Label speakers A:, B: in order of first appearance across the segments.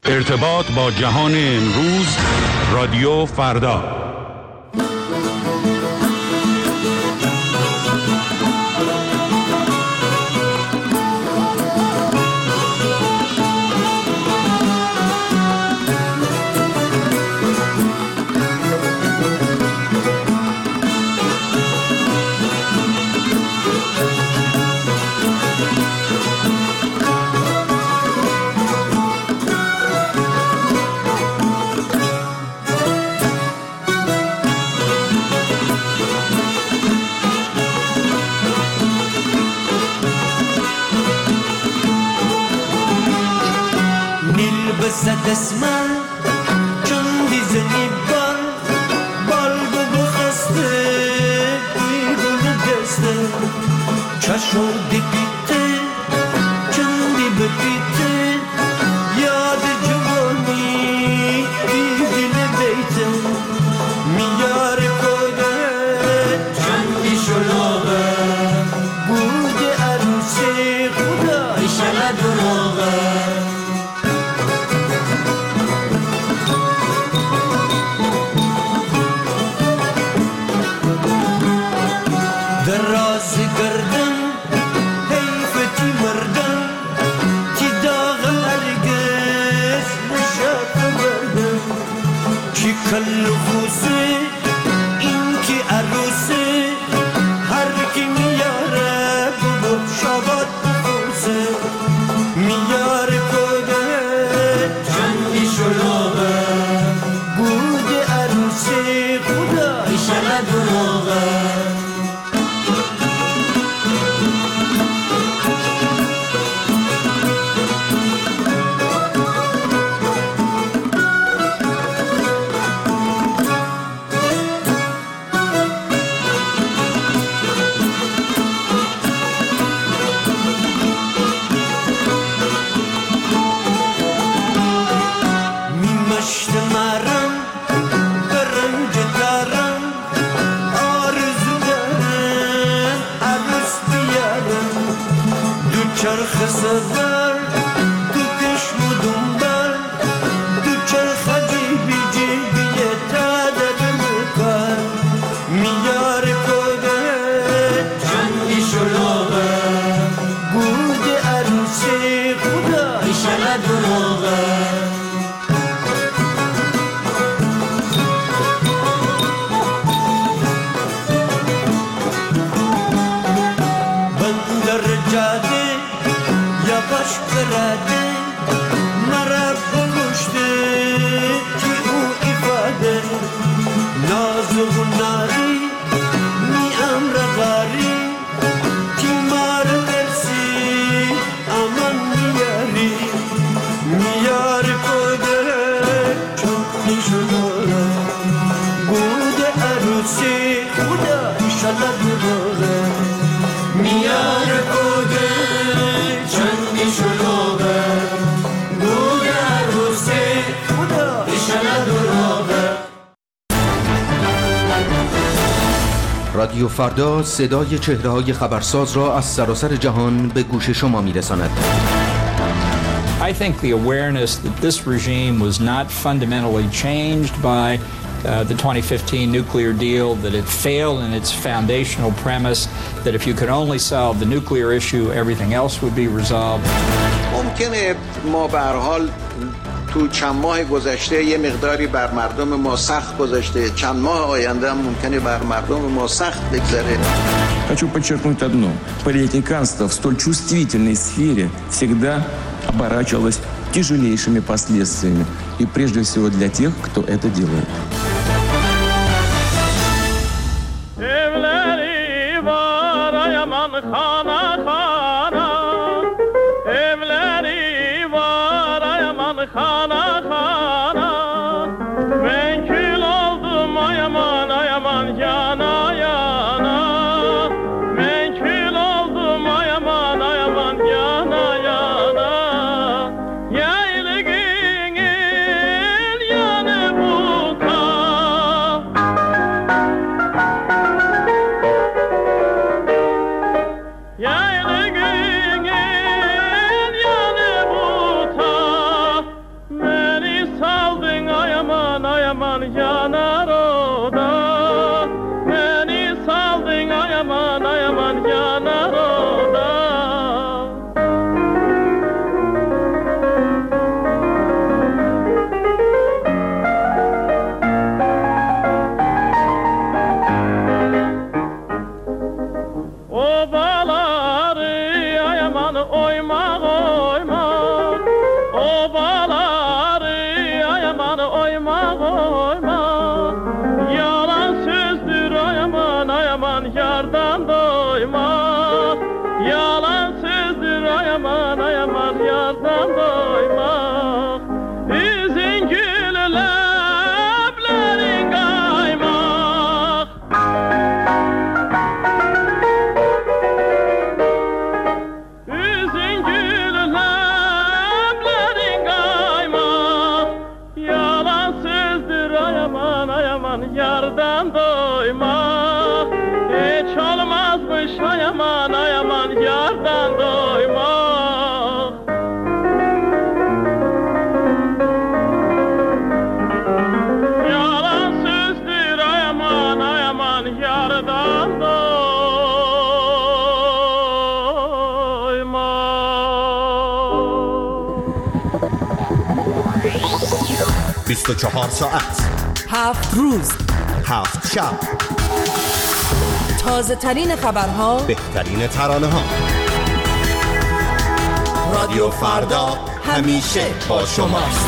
A: ارتباط با جهان امروز، رادیو فردا.
B: دسمال چون دیزنی بال بخسته بیرون دسته چشم دی بیته چون دی بیته یاد جوانی دیدن بیته میار کوده چون دی شلوغه بود عروسی خدا ایشالا دروغه
C: رادیو فردا صدای چهره‌های خبرساز را از سراسر جهان به گوش شما می‌رساند.
D: I think the awareness that this regime was not fundamentally changed by the 2015 nuclear deal, that it failed in its foundational premise, that if you could only solve the nuclear issue, everything else would be resolved.
E: ممکنه ما به هر حال تو چند ماه گذشته یه مقداری بر مردم ما سخت گذشته، چند ماه آینده هم ممکنه بر مردم ما سخت بگذره.
F: Хочу подчеркнуть одно. Политиканство в столь чувствительной сфере всегда оборачивалось тяжелейшими последствиями. И прежде всего для тех, кто это делает.
G: 24 ساعت
H: 7 روز
G: 7 شب،
H: تازه ترین خبرها،
G: بهترین ترانه ها. رادیو فردا همیشه با شماست.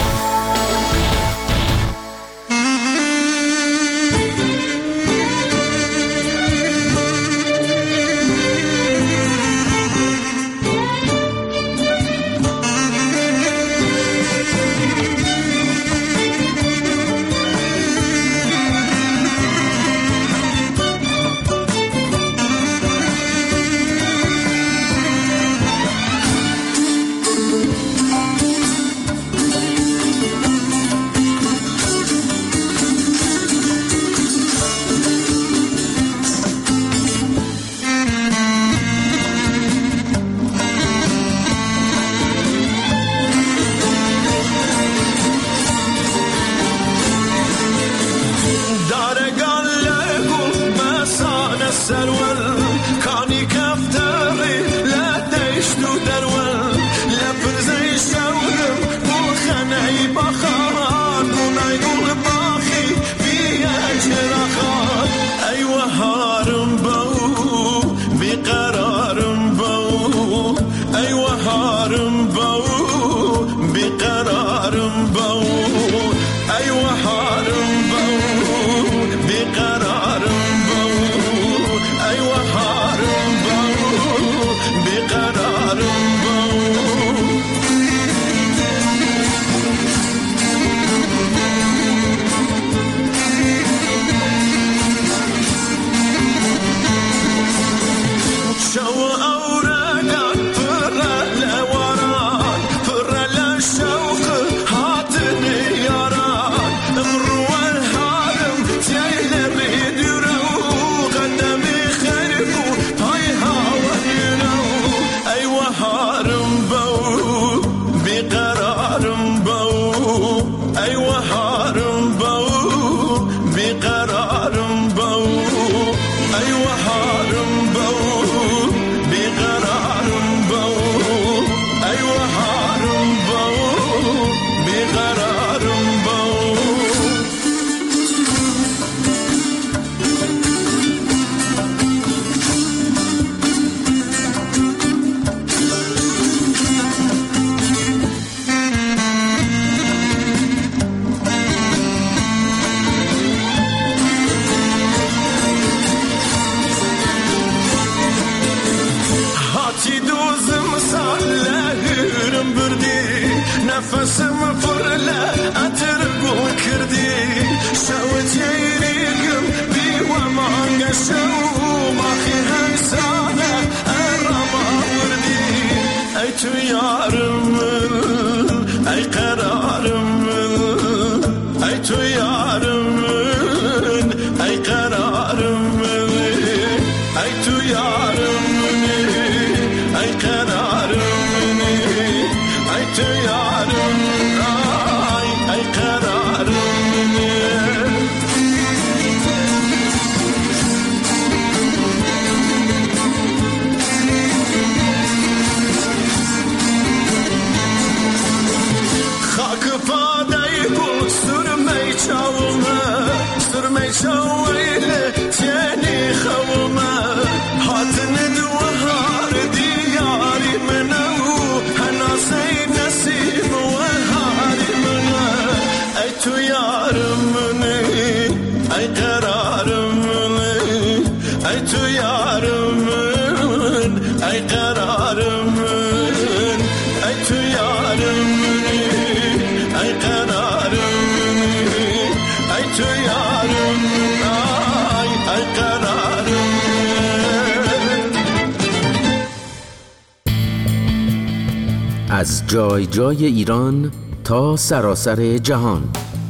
C: از جای جای ایران تا سراسر جهان،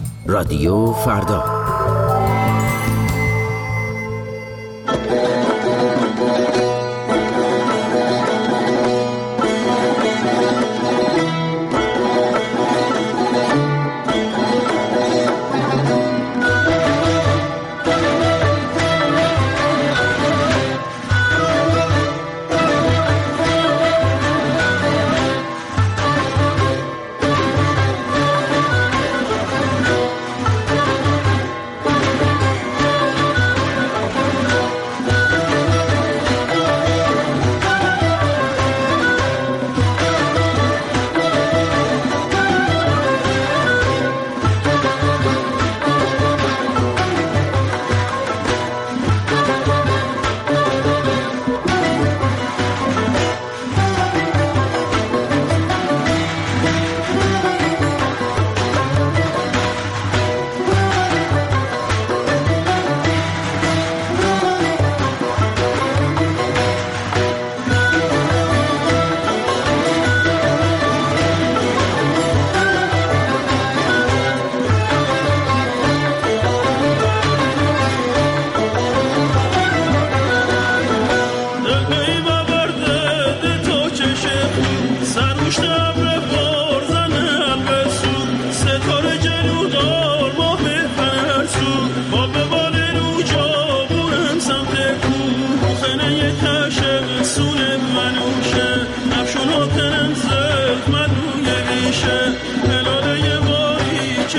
C: رادیو فردا.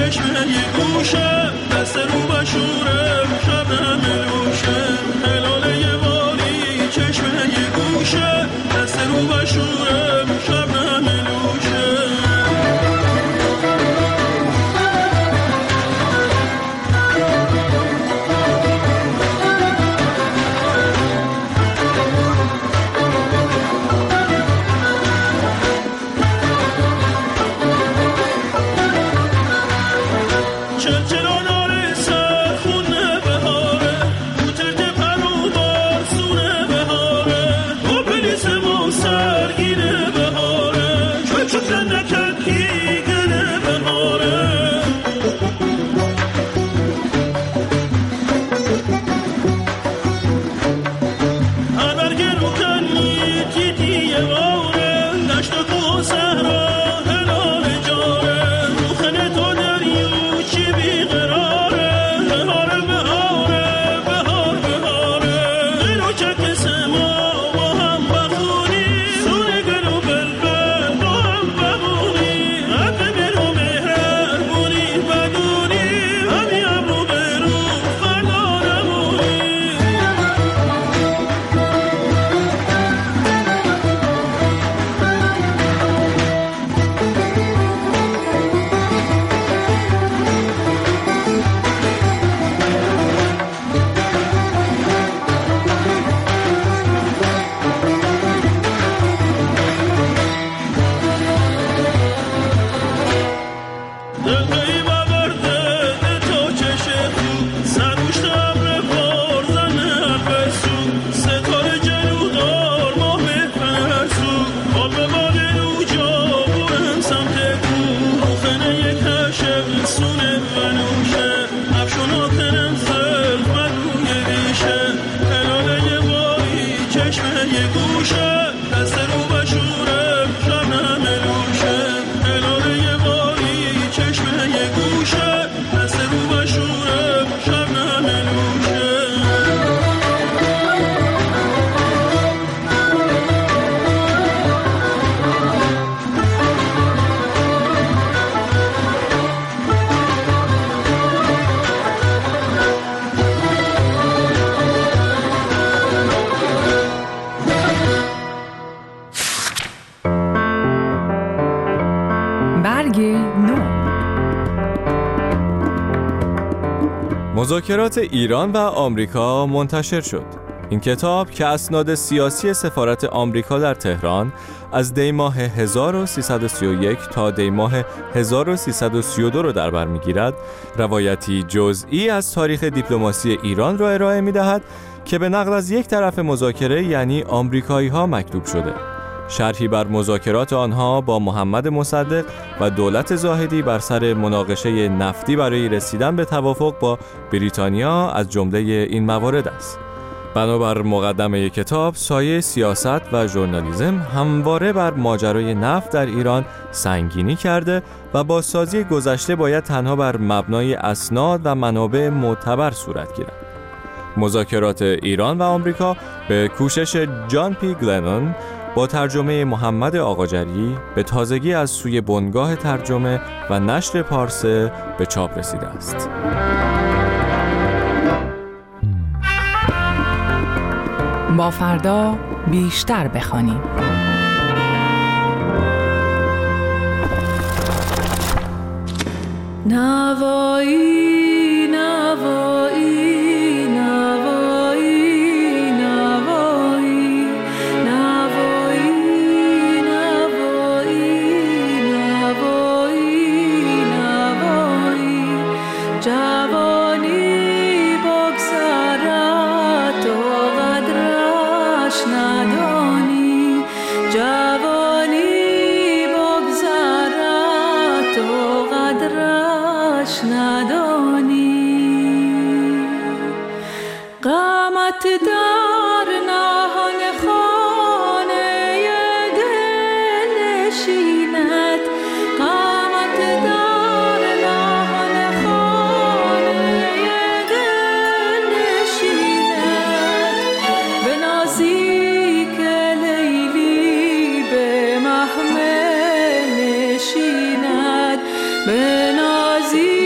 I: چشمه گوشه دست رو بشورم شبنم لوشه هلاله واری چشمه گوشه دست رو بشورم شبنم لوشه
J: مذاکرات ایران و آمریکا منتشر شد. این کتاب که اسناد سیاسی سفارت آمریکا در تهران از دی ماه 1331 تا دی ماه 1332 رو در بر می‌گیرد، روایتی جزئی از تاریخ دیپلماسی ایران را ارائه می‌دهد که به نقل از یک طرف مذاکره یعنی آمریکایی‌ها مکتوب شده. شرحی بر مذاکرات آنها با محمد مصدق و دولت زاهدی بر سر مناقشه نفتی برای رسیدن به توافق با بریتانیا از جمله این موارد است. بنابر مقدمه کتاب، سایه سیاست و ژورنالیسم همواره بر ماجرای نفت در ایران سنگینی کرده و بازسازی گذشته باید تنها بر مبنای اسناد و منابع معتبر صورت گیرد. مذاکرات ایران و آمریکا به کوشش جان پی گلنون با ترجمه محمد آقاجری به تازگی از سوی بنگاه ترجمه و نشر پارسه به چاپ رسیده است.
H: با فردا بیشتر بخوانیم.
K: نوایی نوایی به نازی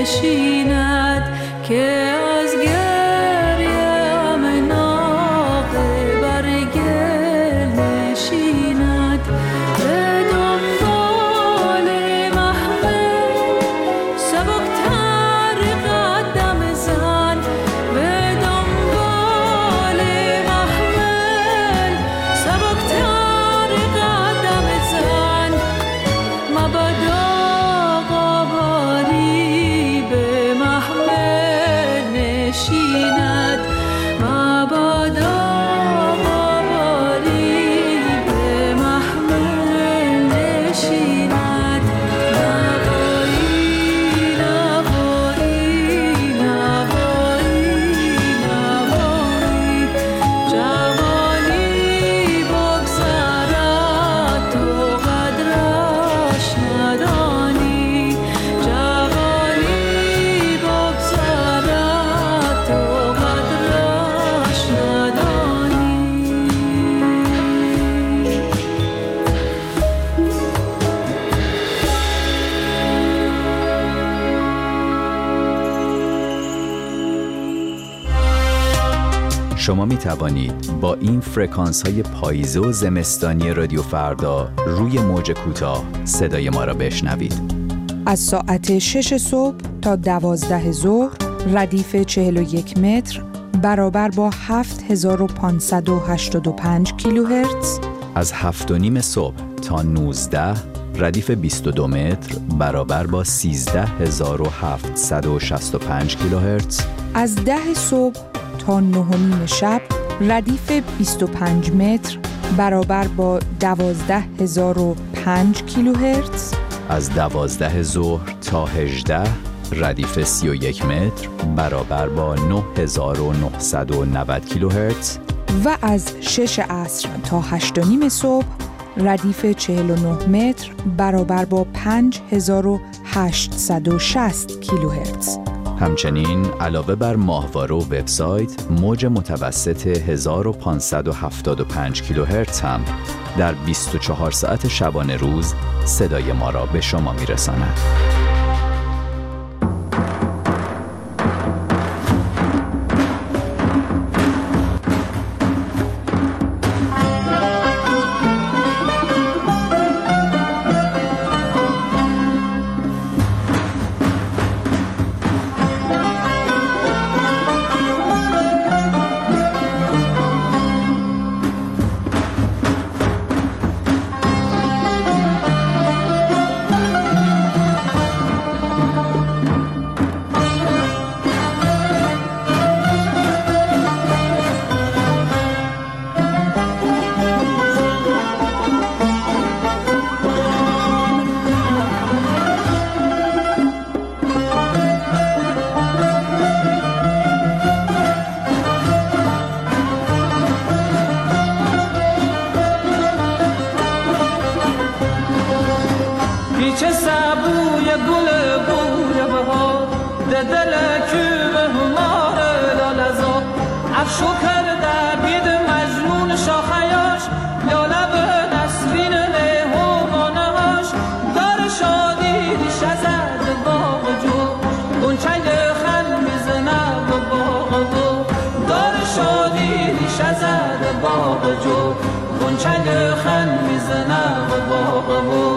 K: نشیند که از گریم ناقه بر گل نشیند به دنبال محمل سبکتر قدم زن به دنبال محمل سبکتر قدم زن مبادا قباری به محمل نشیند مبادا قباری به محمل نشیند نوایی نوایی نوایی نوایی جوانی بگذرد تو قدرش ندانی جوانی بگذرد تو قدرش ندانی
L: شما می توانید با این فرکانس های پاییزه و زمستانی رادیو فردا روی موج کوتاه صدای ما را بشنوید.
M: از ساعت 6 صبح تا 12 ظهر ردیف 41 متر برابر با 7585 کیلوهرتز.
L: از 7:30 صبح تا 19 ردیف 22 متر برابر با 13765 کیلوهرتز.
M: از 10 صبح تا 9:30 شب ردیف 25 متر برابر با 12005 کیلوهرتز.
L: از 12 ظهر تا 18 ردیف 31 متر برابر با 9990 کیلوهرتز.
M: و از 6 عصر تا 8:30 صبح ردیف 49 متر برابر با 5860 کیلوهرتز.
L: همچنین علاوه بر ماهواره و وبسایت، موج متوسط 1575 کیلوهرتز هم در 24 ساعت شبانه روز صدای ما را به شما میرساند.
B: چه سبوی گل بوی بهار دل کوب همار لالزا افشو کرده بید مجنون شاخیاش یا لب نسرین لیهوانه هاش دار شادی ریش زد باغ جو گنچنگ خل میزنه به باغ جو دار شادی ریش زد باغ جو گنچنگ خل میزنه به باغ جو.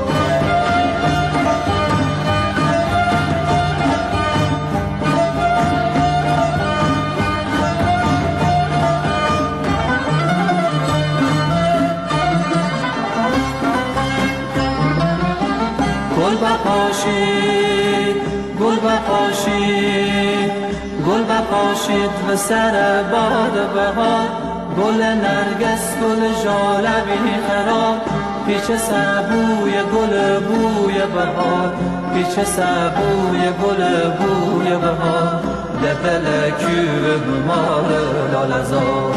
B: گل بپاشید و سر باد بهار گل نرگس گل ژالبی خراب پیچ سبوی گل بوی بهار پیچ سبوی گل بوی بهار دل کوب مال لالزار.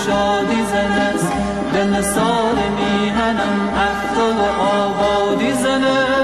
B: شادی زنست به مثال میهنم عهد و آبادی زنست.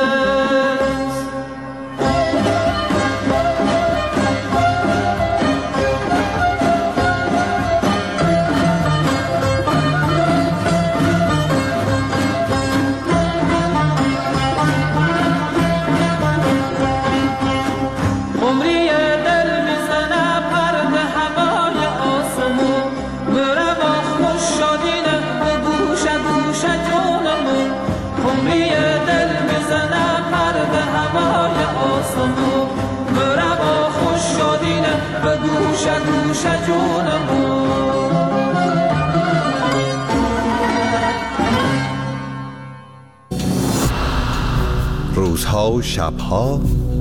G: روزها و شبها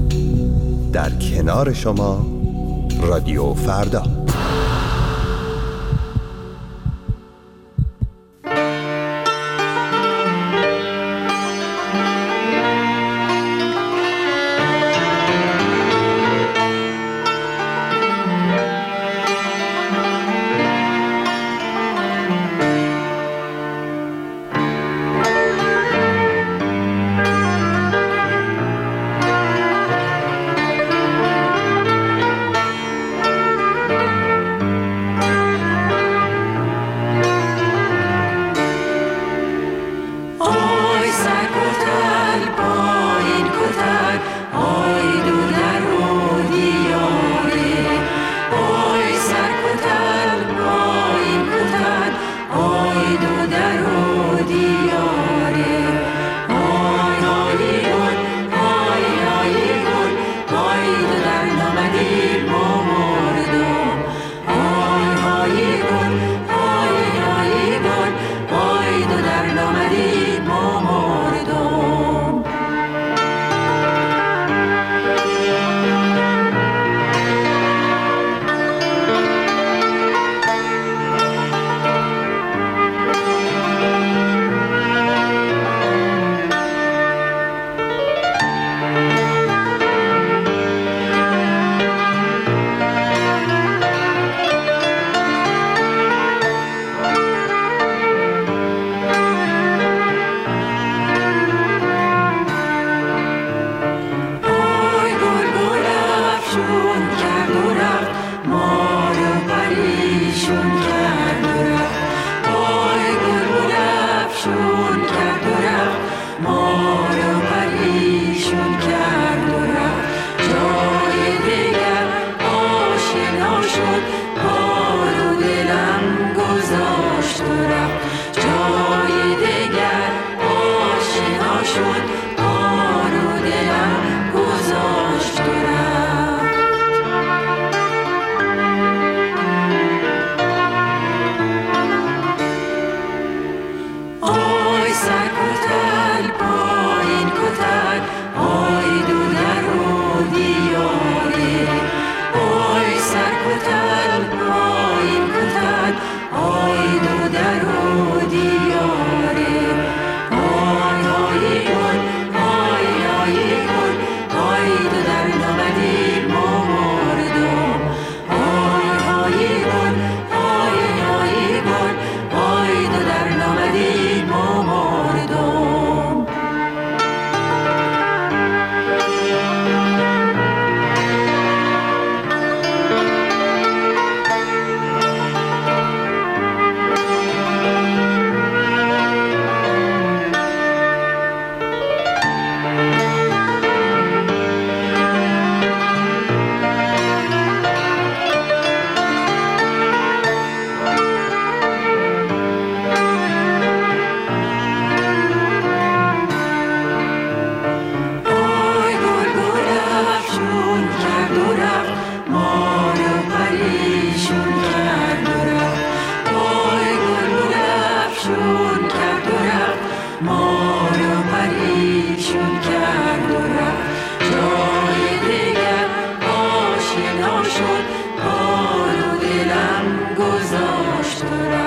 G: در کنار شما رادیو فردا.
K: شد بارو دلم گذاشت.